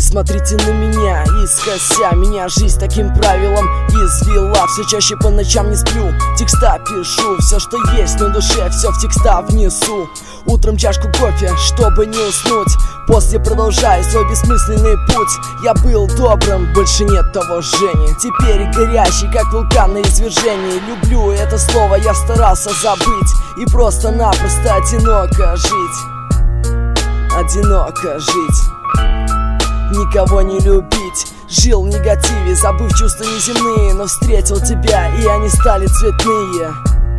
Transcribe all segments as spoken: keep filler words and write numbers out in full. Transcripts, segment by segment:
Смотрите на меня, искося меня жизнь таким правилом извела. Все чаще по ночам не сплю, текста пишу. Все, что есть на душе, все в текста внесу. Утром чашку кофе, чтобы не уснуть. После продолжаю свой бессмысленный путь. Я был добрым, больше нет того Жени. Теперь горящий, как вулкан на извержении. Люблю это слово, я старался забыть. И просто-напросто одиноко жить. Одиноко жить. Никого не любить. Жил в негативе, забыв чувства неземные. Но встретил тебя, и они стали цветные.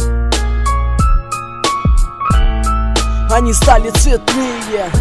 Они стали цветные.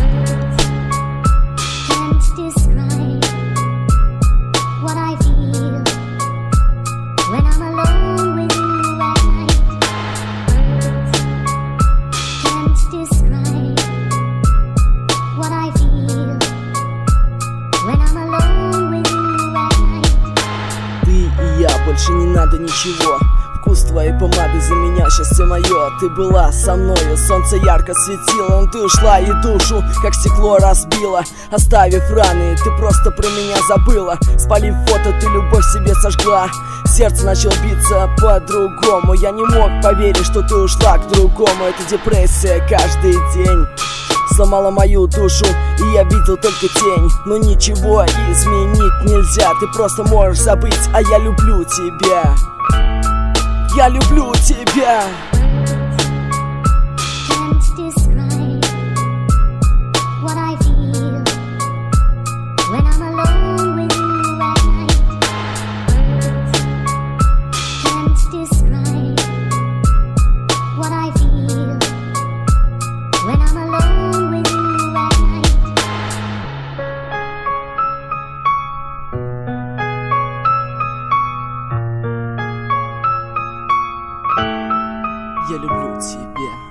Ты и я, больше не надо ничего. Вкус твоей помады за меня, счастье мое. Ты была со мною, солнце ярко светило. Но ты ушла и душу, как стекло разбила. Оставив раны, ты просто про меня забыла. Спалив фото, ты любовь себе сожгла. Сердце начало биться по-другому. Я не мог поверить, что ты ушла к другому. Это депрессия каждый день сломала мою душу, и я видел только тень. Но ничего изменить нельзя. Ты просто можешь забыть, а я люблю тебя. Я люблю тебя. Я люблю тебя.